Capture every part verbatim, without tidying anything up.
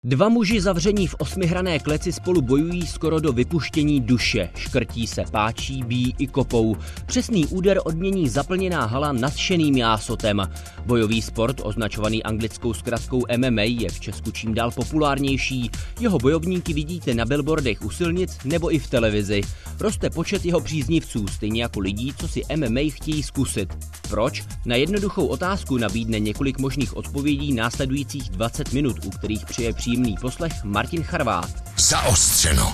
Dva muži zavření v osmihrané kleci spolu bojují skoro do vypuštění duše. Škrtí se, páčí, bijí i kopou. Přesný úder odmění zaplněná hala nadšeným jásotem. Bojový sport, označovaný anglickou zkratkou M M A, je v Česku čím dál populárnější. Jeho bojovníky vidíte na billboardech u silnic nebo i v televizi. Roste počet jeho příznivců, stejně jako lidí, co si M M A chtějí zkusit. Proč? Na jednoduchou otázku nabídne několik možných odpovědí následujících dvacet minut, u kterých přijde příjemný poslech Martin Charvát. Zaostřeno.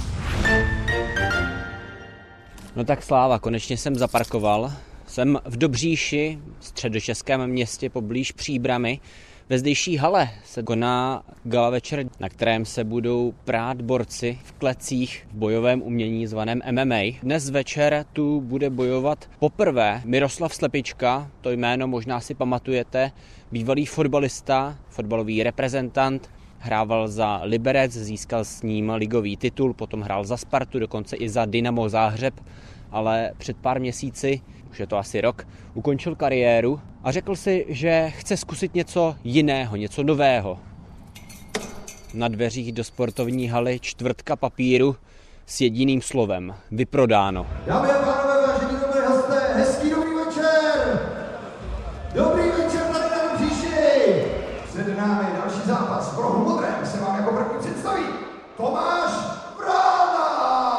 No tak sláva, konečně jsem zaparkoval. Jsem v Dobříši, středočeském městě poblíž Příbrami. Ve zdejší hale se koná gala večer, na kterém se budou prát borci v klecích v bojovém umění zvaném M M A. Dnes večer tu bude bojovat poprvé Miroslav Slepička, to jméno možná si pamatujete, bývalý fotbalista, fotbalový reprezentant, hrával za Liberec, získal s ním ligový titul, potom hrál za Spartu, dokonce i za Dynamo Záhřeb, ale před pár měsíci, už je to asi rok, ukončil kariéru a řekl si, že chce zkusit něco jiného, něco nového. Na dveřích do sportovní haly čtvrtka papíru s jediným slovem: vyprodáno. Dámy a pánové, vážení dobré hosté, hezký dobrý večer! Dobrý večer tady na Dobříši! Před námi další zápas. Pro hru modrém se vám jako první představí Tomáš Vrána!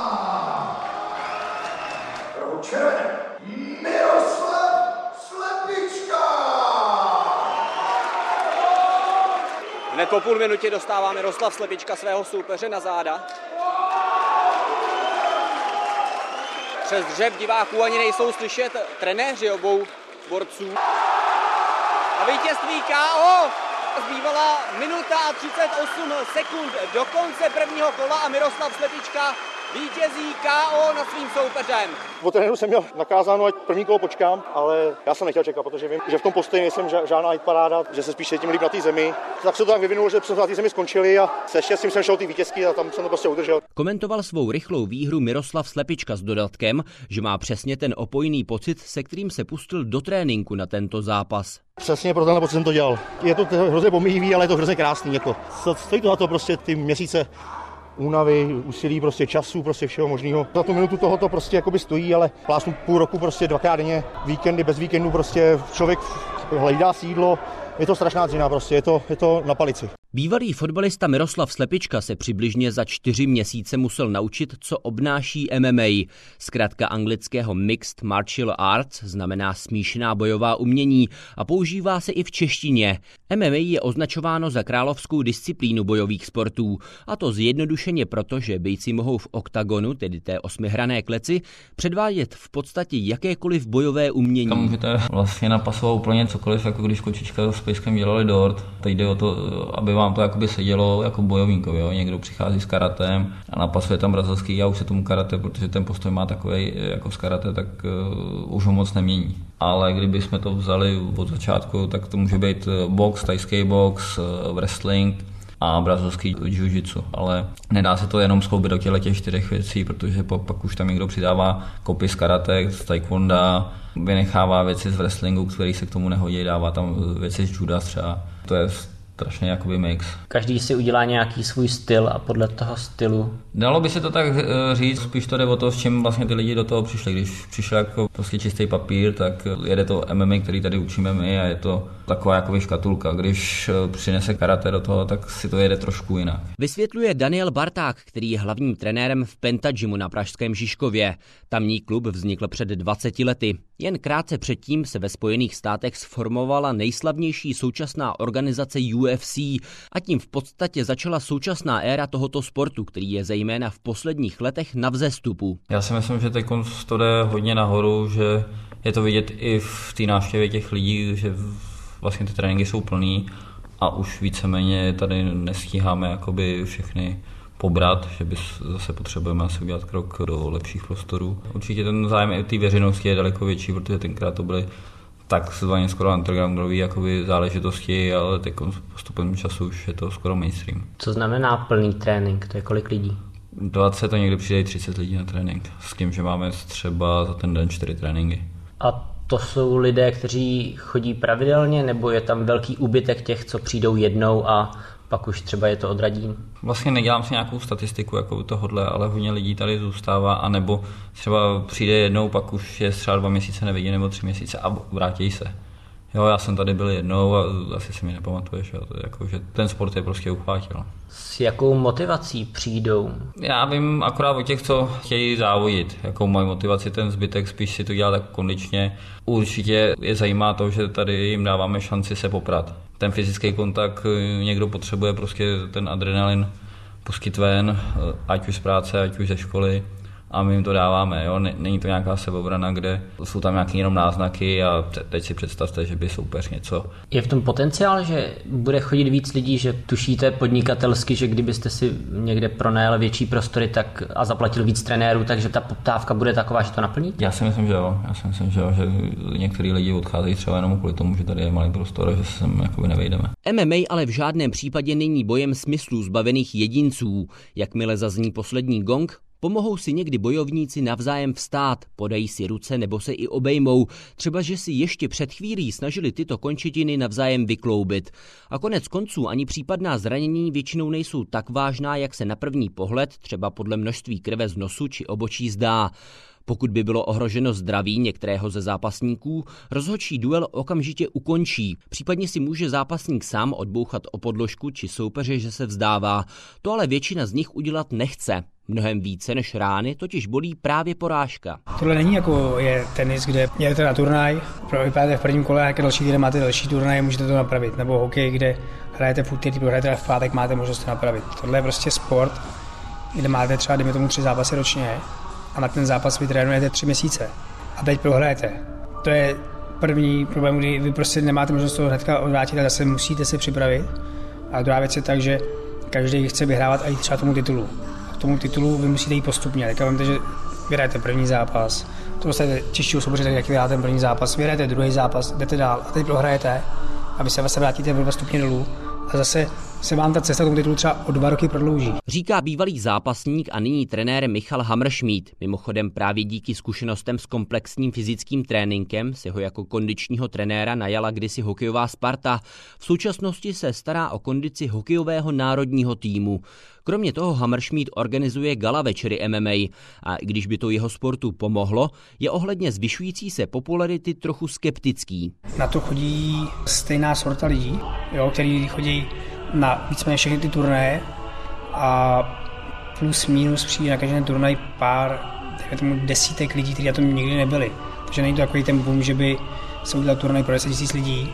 Pro hru červeném Miroslav Slepička! Hned po půl minutě dostává Miroslav Slepička svého soupeře na záda. Přes dřep diváků ani nejsou slyšet trenéři obou borců. A vítězství K O! Zbývala minuta a třicet osm sekund do konce prvního kola a Miroslav Slepička vítězí K O nad svým soupeřem. Od trenéru jsem měl nakázáno, ať první kolo počkám, ale já jsem nechtěl čekat, protože vím, že v tom postoji nejsem žádná hitparáda, že se spíš cítím líp na té zemi. Tak se to tak vyvinulo, že jsme na té zemi skončili a se štěstím jsem šel ty vítězky a tam jsem to prostě udržel. Komentoval svou rychlou výhru Miroslav Slepička s dodatkem, že má přesně ten opojný pocit, se kterým se pustil do tréninku na tento zápas. Přesně pro tenhle pocit jsem to dělal. Je to hrozně pomíjivý, ale je to hrozně krásný. Jako. Stojí to za to prostě ty měsíce únavy, úsilí, prostě času, prostě všeho možného. Za tu minutu toho to prostě jakoby stojí, ale plásnu půl roku prostě dvakrát denně, víkendy, bez víkendu prostě člověk hledá sídlo. Je to strašná dřina prostě, je to, je to na palici. Bývalý fotbalista Miroslav Slepička se přibližně za čtyři měsíce musel naučit, co obnáší M M A. Zkrátka anglického Mixed Martial Arts znamená smíšená bojová umění a používá se i v češtině. M M A je označováno za královskou disciplínu bojových sportů, a to zjednodušeně proto, že bejci mohou v oktagonu, tedy té osmihrané kleci, předvádět v podstatě jakékoliv bojové umění. Tam můžete vlastně napasovat úplně cokoliv, jako když kočička s pejskem dělali dort. Teď jde o to, aby vám to jakoby sedělo jako bojovníkovi, jo. Někdo přichází s karatem a napasuje tam brazilský, já už se tomu karate, protože ten postoj má takový jako z karate, tak uh, už ho moc nemění. Ale kdyby jsme to vzali od začátku, tak to může být box, tajský box, wrestling a brazilský jiu-jitsu, ale nedá se to jenom skloubit do těchto těch čtyřech věcí, protože pak už tam někdo přidává kopy z karate, z taekwonda, vynechává věci z wrestlingu, který se k tomu nehodí, dává tam věci z juda třeba. To je strašně jakoby mix. Každý si udělá nějaký svůj styl a podle toho stylu. Dalo by se to tak říct, spíš to jde o to, s čím vlastně ty lidi do toho přišli. Když přišel jako prostě čistý papír, tak jede to M M A, který tady učíme my, a je to taková jakoby škatulka. Když přinese karate do toho, tak si to jede trošku jinak. Vysvětluje Daniel Barták, který je hlavním trenérem v Pentagymu na pražském Žižkově. Tamní klub vznikl před dvaceti lety. Jen krátce předtím se ve Spojených státech sformovala nejslavnější současná organizace U F C a tím v podstatě začala současná éra tohoto sportu, který je zejména v posledních letech na vzestupu. Já si myslím, že teď to jde hodně nahoru, že je to vidět i v té návštěvě těch lidí, že vlastně ty tréninky jsou plný a už víceméně tady nestíháme jakoby všechny pobrat, že by zase potřebujeme asi udělat krok do lepších prostorů. Určitě ten zájem i té veřejnosti je daleko větší, protože tenkrát to byly takzvaně skoro undergroundové jakoby záležitosti, ale teď postupem času už je to skoro mainstream. Co znamená plný trénink? To je kolik lidí? dvacet a někdy přijde třicet lidí na trénink. S tím, že máme třeba za ten den čtyři tréninky. A to jsou lidé, kteří chodí pravidelně, nebo je tam velký úbytek těch, co přijdou jednou a pak už třeba je to odradí? Vlastně nedělám si nějakou statistiku jako tohodle, ale hodně lidí tady zůstává, anebo třeba přijde jednou, pak už je třeba dva měsíce nevidí nebo tři měsíce a vrátí se. Jo, já jsem tady byl jednou a asi si mi nepamatuješ, jo, to je jako, že ten sport je prostě uchvátil. S jakou motivací přijdou? Já vím akorát o těch, co chtějí závodit, jakou mají motivaci, ten zbytek spíš si to dělá tak kondičně. Určitě je zajímá to, že tady jim dáváme šanci se poprat. Ten fyzický kontakt někdo potřebuje, prostě ten adrenalin pustit ven, ať už z práce, ať už ze školy. A my jim to dáváme, jo? Není to nějaká sebeobrana, kde jsou tam nějaké jenom náznaky a teď si představte, že by soupeř něco. Je v tom potenciál, že bude chodit víc lidí, že tušíte podnikatelsky, že kdybyste si někde pronajal větší prostory tak a zaplatil víc trenérů, takže ta poptávka bude taková, že to naplní? Já si myslím, že jo. Já si myslím, že jo, že některý lidi odcházejí třeba jenom kvůli tomu, že tady je malý prostor a že se sem jakoby nevejdeme. M M A ale v žádném případě není bojem smyslů zbavených jedinců. Jakmile zazní poslední gong, pomohou si někdy bojovníci navzájem vstát, podají si ruce nebo se i obejmou, třeba že si ještě před chvílí snažili tyto končetiny navzájem vykloubit. A konec konců ani případná zranění většinou nejsou tak vážná, jak se na první pohled, třeba podle množství krve z nosu či obočí zdá. Pokud by bylo ohroženo zdraví některého ze zápasníků, rozhodčí duel okamžitě ukončí. Případně si může zápasník sám odbouchat o podložku či soupeře, že se vzdává. To ale většina z nich udělat nechce. Mnohem více než rány totiž bolí právě porážka. Tohle není jako je tenis, kde jedete na turnaj, vypadáte v prvním kole, jak další týden máte další turnaj, můžete to napravit. Nebo hokej, kde hrajete v úterý, prohrajete v pátek, máte možnost to napravit. Tohle je prostě sport, kde máte třeba, dejme tomu, tři zápasy ročně a na ten zápas vy trénujete tři měsíce a teď prohrajete. To je první problém, kdy vy prostě nemáte možnost to hnedka odvrátit a zase musíte se připravit. A druhá věc je tak, že každý chce vyhrávat a jít třeba tomu titulu. K tomu titulu vy musíte jít postupně. Tak vemte, že vyhrajete první zápas, to dostáte těžšího soupeře, tak jak vyhráte ten první zápas, vyhrajete druhý zápas, jdete dál a teď prohrajete a vy se vlastně vrátíte o dva stupně dolů a zase se vám ta cesta k tomu titulu třeba o dva roky prodlouží. Říká bývalý zápasník a nyní trenér Michal Hammerschmidt. Mimochodem právě díky zkušenostem s komplexním fyzickým tréninkem se ho jako kondičního trenéra najala kdysi hokejová Sparta. V současnosti se stará o kondici hokejového národního týmu. Kromě toho Hammerschmidt organizuje gala večery M M A a i když by to jeho sportu pomohlo, je ohledně zvyšující se popularity trochu skeptický. Na to chodí stejná sorta lidí, jo, který chodí na víceméně všechny ty turnaje a plus minus přijde na každý turnaj pár, tomu desítek lidí, kteří na tom nikdy nebyli. Takže není to takový ten boom, že by se udělal turnaj pro deset tisíc lidí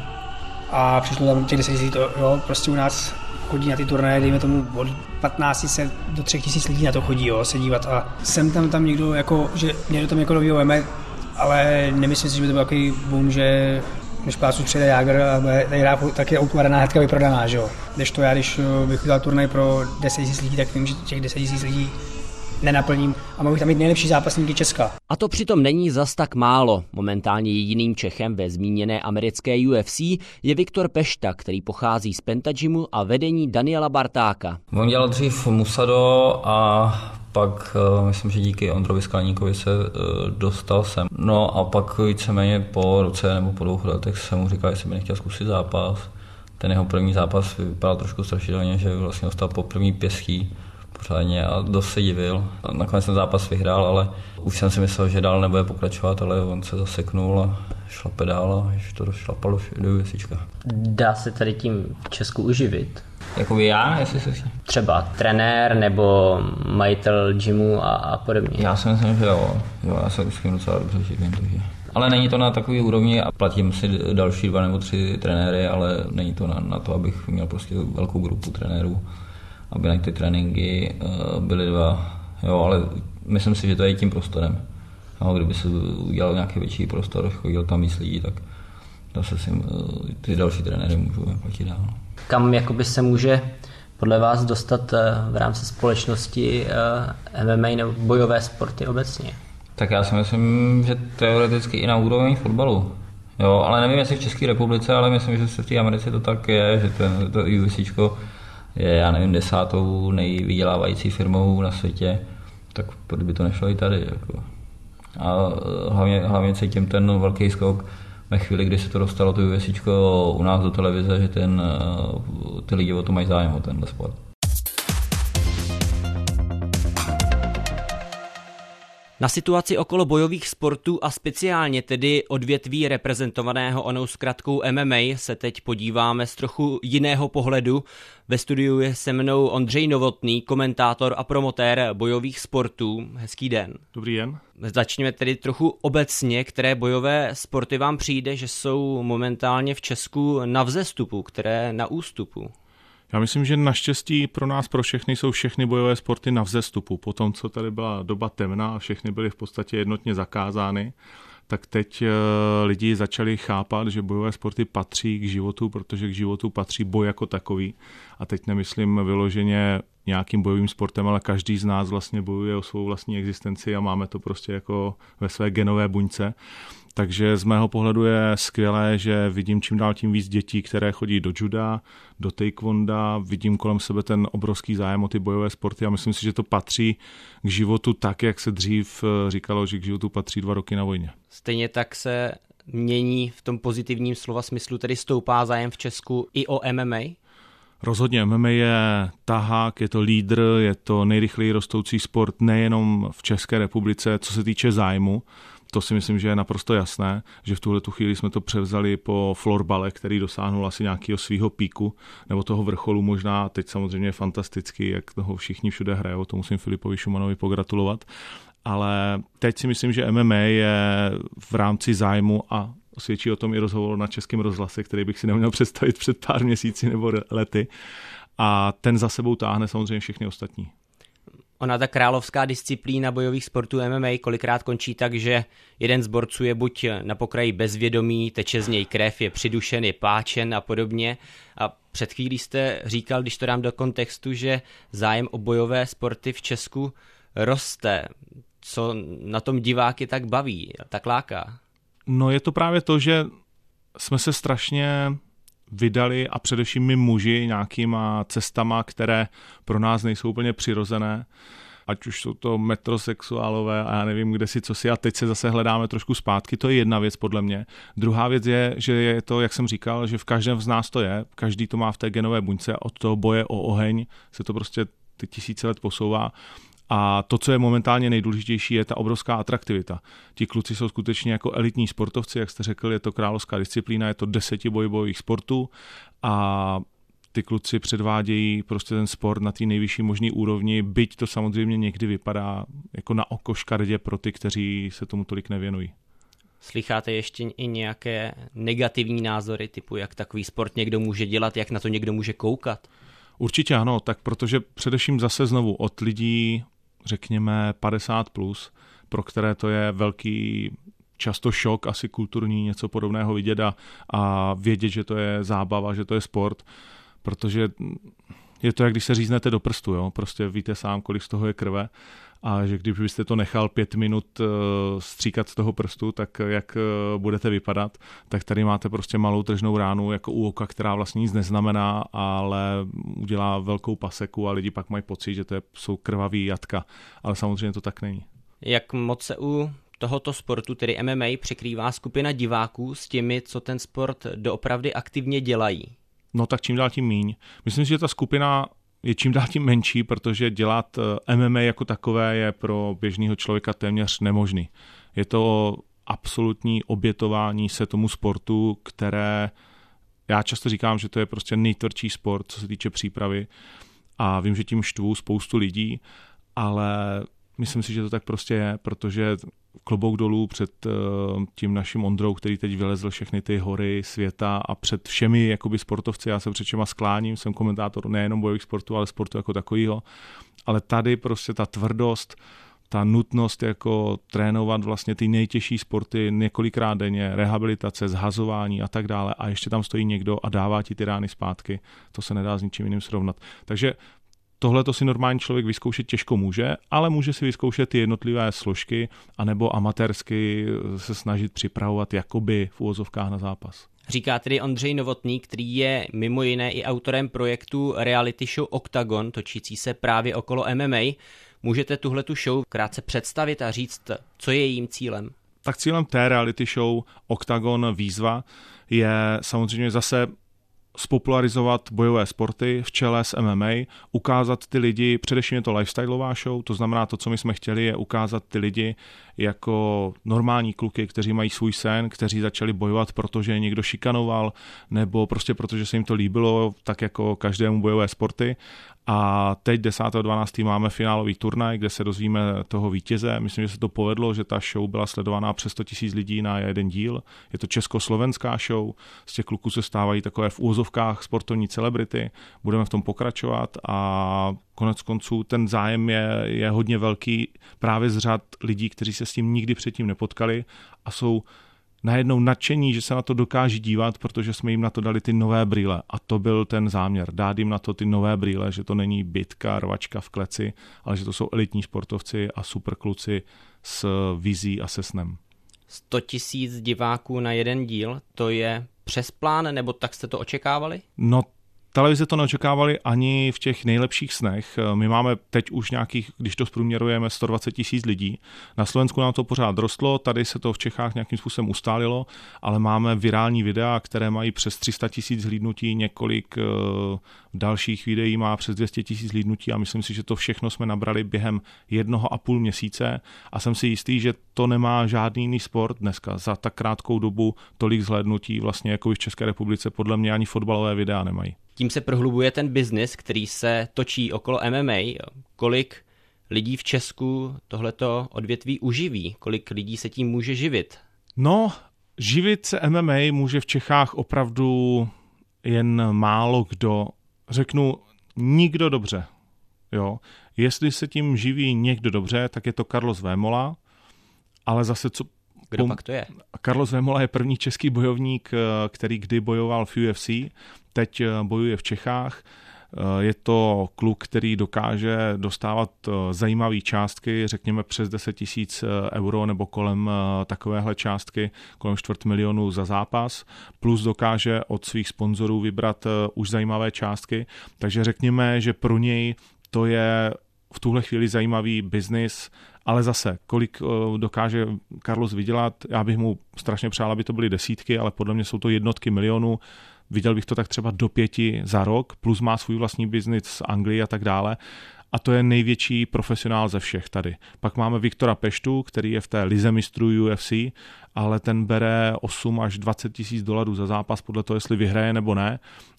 a přišlo tam těch deset tisíc, jo, prostě u nás chodí na ty turnaje, dejme tomu od patnáct set do tři tisíce lidí na to chodí, jo, se dívat a jsem tam tam někdo, jako, že někdo tam jako novýho veme, ale nemyslím si, že by to byl takový boom, že když plácu přijde Jágr a tady hrá, tak je autoarena hnedka vyprodaná, že jo. Když to já, když bych udělal turnaj pro deset tisíc lidí, tak vím, že těch deset tisíc lidí nenaplním a mohl bych tam mít nejlepší zápasníky Česka. A to přitom není zas tak málo. Momentálně jediným Čechem ve zmíněné americké U F C je Viktor Pešta, který pochází z Pentagymu a vedení Daniela Bartáka. On dělal dřív Musado a pak myslím, že díky Ondrovi Skleníkovi se dostal sem. No a pak víceméně po roce nebo po dvou letech jsem mu říkal, jestli by nechtěl zkusit zápas. Ten jeho první zápas vypadal trošku strašidelně, že vlastně dostal po první pěstí pořádně a dost se divil. Nakonec ten zápas vyhrál, ale už jsem si myslel, že dál nebude pokračovat, ale on se zaseknul a šlape dál a už to došlapalo do UFCčka. Dá se tady tím v Česku uživit? Jakoby já, jestli se si... Třeba trenér nebo majitel gymu a, a podobně. Já si myslím, že jo. jo já se s tím docela dobře živím, takže... Ale není to na takový úrovni a platím si další dva nebo tři trenéry, ale není to na, na to, abych měl prostě velkou grupu trenérů, aby na ty tréninky uh, byly dva. Jo, ale myslím si, že to je tím prostorem. No, kdyby se udělal nějaký větší prostor, chodil tam víc lidí, tak zase si uh, ty další trenéry můžou platit dál. Kam jakoby se může podle vás dostat uh, v rámci společnosti uh, M M A nebo bojové sporty obecně? Tak já si myslím, že teoreticky i na úrovni fotbalu. Jo, ale nevím, jestli v České republice, ale myslím, že v té Americe to tak je, že ten, to UFCčko je, já nevím, desátou nejvydělávající firmou na světě, tak kdyby to nešlo i tady. Jako. A hlavně, hlavně cítím ten velký skok ve chvíli, kdy se to dostalo to UFCčko u nás do televize, že ten, ty lidi o to mají zájem o tenhle sport. Na situaci okolo bojových sportů a speciálně tedy odvětví reprezentovaného onou zkratkou M M A se teď podíváme z trochu jiného pohledu. Ve studiu je se mnou Ondřej Novotný, komentátor a promotér bojových sportů. Hezký den. Dobrý den. Začněme tedy trochu obecně, které bojové sporty vám přijde, že jsou momentálně v Česku na vzestupu, které na ústupu? Já myslím, že naštěstí pro nás, pro všechny, jsou všechny bojové sporty na vzestupu. Po tom, co tady byla doba temna a všechny byly v podstatě jednotně zakázány, tak teď lidi začali chápat, že bojové sporty patří k životu, protože k životu patří boj jako takový. A teď nemyslím vyloženě nějakým bojovým sportem, ale každý z nás vlastně bojuje o svou vlastní existenci a máme to prostě jako ve své genové buňce. Takže z mého pohledu je skvělé, že vidím čím dál tím víc dětí, které chodí do juda, do taekwonda, vidím kolem sebe ten obrovský zájem o ty bojové sporty a myslím si, že to patří k životu tak, jak se dřív říkalo, že k životu patří dva roky na vojně. Stejně tak se mění v tom pozitivním slova smyslu, tedy stoupá zájem v Česku i o M M A? Rozhodně M M A je tahák, je to lídr, je to nejrychleji rostoucí sport nejenom v České republice, co se týče zájmu. To si myslím, že je naprosto jasné, že v tuhle tu chvíli jsme to převzali po florbale, který dosáhnul asi nějakého svého píku, nebo toho vrcholu možná, teď samozřejmě je fantasticky, jak toho všichni všude hrajou, to musím Filipovi Šumanovi pogratulovat, ale teď si myslím, že M M A je v rámci zájmu a svědčí o tom i rozhovor na Českém rozhlase, který bych si neuměl představit před pár měsíci nebo lety a ten za sebou táhne samozřejmě všechny ostatní. Ona ta královská disciplína bojových sportů M M A kolikrát končí tak, že jeden z borců je buď na pokraji bezvědomí, teče z něj krev, je přidušen, je páčen a podobně. A před chvílí jste říkal, když to dám do kontextu, že zájem o bojové sporty v Česku roste. Co na tom diváky tak baví, tak láká? No je to právě to, že jsme se strašně vydali a především my muži nějakýma cestama, které pro nás nejsou úplně přirozené, ať už jsou to metrosexuálové a já nevím, kde si, co si a teď se zase hledáme trošku zpátky, to je jedna věc podle mě. Druhá věc je, že je to, jak jsem říkal, že v každém z nás to je, každý to má v té genové buňce, od toho boje o oheň se to prostě ty tisíce let posouvá. A to, co je momentálně nejdůležitější, je ta obrovská atraktivita. Ti kluci jsou skutečně jako elitní sportovci, jak jste řekl, je to královská disciplína, je to deseti bojových sportů a ty kluci předvádějí prostě ten sport na té nejvyšší možné úrovni, byť to samozřejmě někdy vypadá jako na oko škaredě pro ty, kteří se tomu tolik nevěnují. Slycháte ještě i nějaké negativní názory, typu jak takový sport někdo může dělat, jak na to někdo může koukat? Určitě ano, tak protože především zase znovu od lidí, řekněme padesát plus, pro které to je velký často šok, asi kulturní, něco podobného vidět a, a vědět, že to je zábava, že to je sport, protože je to, jak když se říznete do prstu, jo? Prostě víte sám, kolik z toho je krve a že když byste to nechal pět minut stříkat z toho prstu, tak jak budete vypadat, tak tady máte prostě malou tržnou ránu jako u oka, která vlastně nic neznamená, ale udělá velkou paseku a lidi pak mají pocit, že to je, jsou krvavý jatka, ale samozřejmě to tak není. Jak moc se u tohoto sportu, tedy M M A, překrývá skupina diváků s těmi, co ten sport doopravdy aktivně dělají? No tak čím dál tím míň. Myslím si, že ta skupina je čím dál tím menší, protože dělat M M A jako takové je pro běžného člověka téměř nemožný. Je to absolutní obětování se tomu sportu, které já často říkám, že to je prostě nejtvrdší sport, co se týče přípravy a vím, že tím štvu spoustu lidí, ale myslím si, že to tak prostě je, protože klobouk dolů před tím naším Ondrou, který teď vylezl všechny ty hory světa a před všemi jakoby sportovci, já se před všema skláním, jsem komentátor nejenom bojových sportů, ale sportu jako takovýho, ale tady prostě ta tvrdost, ta nutnost jako trénovat vlastně ty nejtěžší sporty několikrát denně, rehabilitace, zhazování a tak dále a ještě tam stojí někdo a dává ti ty rány zpátky, to se nedá s ničím jiným srovnat. Takže tohle to si normální člověk vyzkoušet těžko může, ale může si vyzkoušet ty jednotlivé složky anebo amatérsky se snažit připravovat jakoby v úvozovkách na zápas. Říká tedy Ondřej Novotný, který je mimo jiné i autorem projektu reality show Octagon, točící se právě okolo M M A. Můžete tuhletu show krátce představit a říct, co je jejím cílem? Tak cílem té reality show Octagon Výzva je samozřejmě zase spopularizovat bojové sporty v čele s M M A, ukázat ty lidi, především je to lifestyleová show, to znamená to, co my jsme chtěli, je ukázat ty lidi jako normální kluky, kteří mají svůj sen, kteří začali bojovat, protože je někdo šikanoval, nebo prostě protože se jim to líbilo, tak jako každému bojové sporty. A teď desátého dvanáctého máme finálový turnaj, kde se dozvíme toho vítěze. Myslím, že se to povedlo, že ta show byla sledovaná přes sto tisíc lidí na jeden díl. Je to československá show, z těch kluků se stávají takové v úvozovkách sportovní celebrity. Budeme v tom pokračovat a konec konců ten zájem je, je hodně velký právě z řad lidí, kteří se s tím nikdy předtím nepotkali a jsou najednou nadšení, že se na to dokáží dívat, protože jsme jim na to dali ty nové brýle. A to byl ten záměr, dát jim na to ty nové brýle, že to není bitka, rvačka v kleci, ale že to jsou elitní sportovci a superkluci s vizí a se snem. sto tisíc diváků na jeden díl, to je přes plán, nebo tak jste to očekávali? No, televize to neočekávali ani v těch nejlepších snech. My máme teď už nějakých, když to zprůměrujeme, sto dvacet tisíc lidí. Na Slovensku nám to pořád rostlo, tady se to v Čechách nějakým způsobem ustálilo, ale máme virální videa, které mají přes tři sta tisíc hlídnutí, několik uh, dalších videí má přes dvě stě tisíc hlídnutí a myslím si, že to všechno jsme nabrali během jednoho a půl měsíce a jsem si jistý, že to nemá žádný jiný sport dneska. Za tak krátkou dobu tolik zhlédnutí vlastně jako v České republice podle mě ani fotbalové videa nemají. Tím se prohlubuje ten biznis, který se točí okolo M M A. Kolik lidí v Česku tohleto odvětví uživí? Kolik lidí se tím může živit? No, živit se M M A může v Čechách opravdu jen málo kdo. Řeknu, nikdo dobře. Jo? Jestli se tím živí někdo dobře, tak je to Carlos Vémola, ale zase co... Kdo pak to je? Carlos Vémola je první český bojovník, který kdy bojoval v U F C, teď bojuje v Čechách. Je to kluk, který dokáže dostávat zajímavé částky, řekněme přes deset tisíc euro nebo kolem takovéhle částky, kolem čtvrt milionu za zápas, plus dokáže od svých sponzorů vybrat už zajímavé částky, takže řekněme, že pro něj to je v tuhle chvíli zajímavý biznis, ale zase, kolik dokáže Carlos vydělat, já bych mu strašně přál, aby to byly desítky, ale podle mě jsou to jednotky milionů, viděl bych to tak třeba do pěti za rok, plus má svůj vlastní biznis z Anglie a tak dále. A to je největší profesionál ze všech tady. Pak máme Viktora Peštu, který je v té lize mistrů U F C, ale ten bere osm až dvacet tisíc dolarů za zápas, podle toho, jestli vyhraje nebo ne.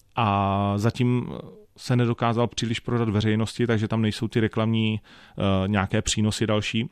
A zatím se nedokázal příliš prodat veřejnosti, takže tam nejsou ty reklamní uh, nějaké přínosy další.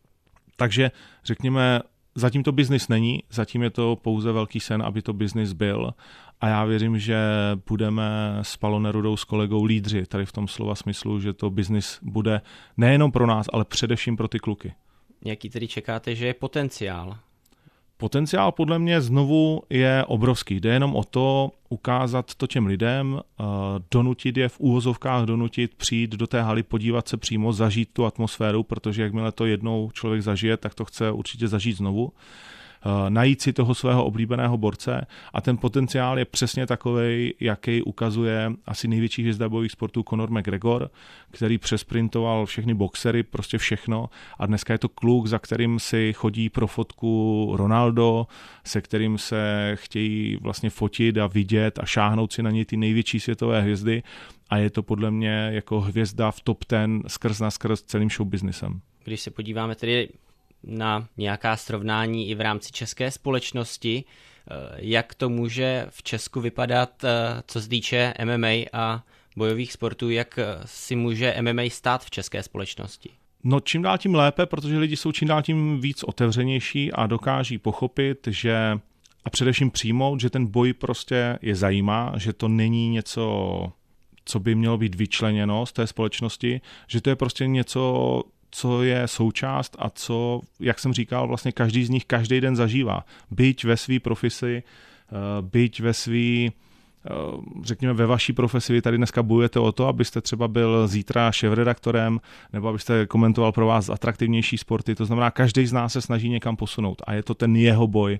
Takže řekněme, zatím to biznis není, zatím je to pouze velký sen, aby to biznis byl. A já věřím, že budeme s Palou Nerudou, s kolegou lídři tady v tom slova smyslu, že to biznis bude nejenom pro nás, ale především pro ty kluky. Jaký tedy čekáte, že je potenciál? Potenciál podle mě znovu je obrovský. Jde jenom o to ukázat to těm lidem, donutit je v úvozovkách, donutit přijít do té haly, podívat se přímo, zažít tu atmosféru, protože jakmile to jednou člověk zažije, tak to chce určitě zažít znovu. Najít si toho svého oblíbeného borce a ten potenciál je přesně takovej, jaký ukazuje asi největší hvězda bojových sportů Conor McGregor, který přesprintoval všechny boxery, prostě všechno a dneska je to kluk, za kterým si chodí pro fotku Ronaldo, se kterým se chtějí vlastně fotit a vidět a šáhnout si na něj ty největší světové hvězdy a je to podle mě jako hvězda v top ten skrz na skrz celým showbiznisem. Když se podíváme tedy na nějaká srovnání i v rámci české společnosti, jak to může v Česku vypadat, co se týče M M A a bojových sportů, jak si může M M A stát v české společnosti? No čím dál tím lépe, protože lidi jsou čím dál tím víc otevřenější a dokáží pochopit, že a především přijmout, že ten boj prostě je zajímá, že to není něco, co by mělo být vyčleněno z té společnosti, že to je prostě něco, co je součást a co, jak jsem říkal, vlastně každý z nich každý den zažívá. Byť ve své profesi, byť ve svý, řekněme ve vaší profesi, vy tady dneska bojujete o to, abyste třeba byl zítra šéfredaktorem, nebo abyste komentoval pro vás atraktivnější sporty, to znamená, každý z nás se snaží někam posunout a je to ten jeho boj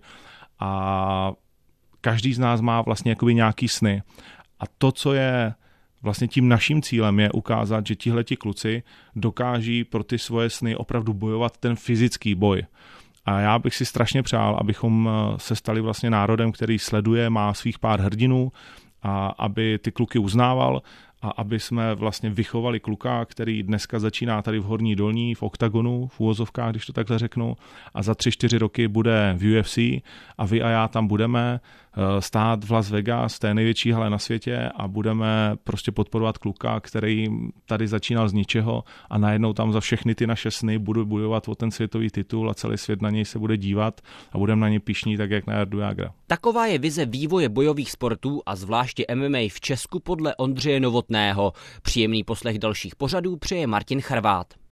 a každý z nás má vlastně jakoby nějaký sny a to, co je vlastně tím naším cílem je ukázat, že tihleti kluci dokáží pro ty svoje sny opravdu bojovat ten fyzický boj. A já bych si strašně přál, abychom se stali vlastně národem, který sleduje, má svých pár hrdinů a aby ty kluky uznával a aby jsme vlastně vychovali kluka, který dneska začíná tady v Horní Dolní, v oktagonu, v úvozovkách, když to takhle řeknu, a za tři, čtyři roky bude v U F C a vy a já tam budeme stát v Las Vegas, té největší hale na světě a budeme prostě podporovat kluka, který tady začínal z ničeho a najednou tam za všechny ty naše sny budu bojovat o ten světový titul a celý svět na něj se bude dívat a budeme na ně pyšní, tak jak na Jardu Jágra. Taková je vize vývoje bojových sportů a zvláště M M A v Česku podle Ondřeje Novotného. Příjemný poslech dalších pořadů přeje Martin Charvát.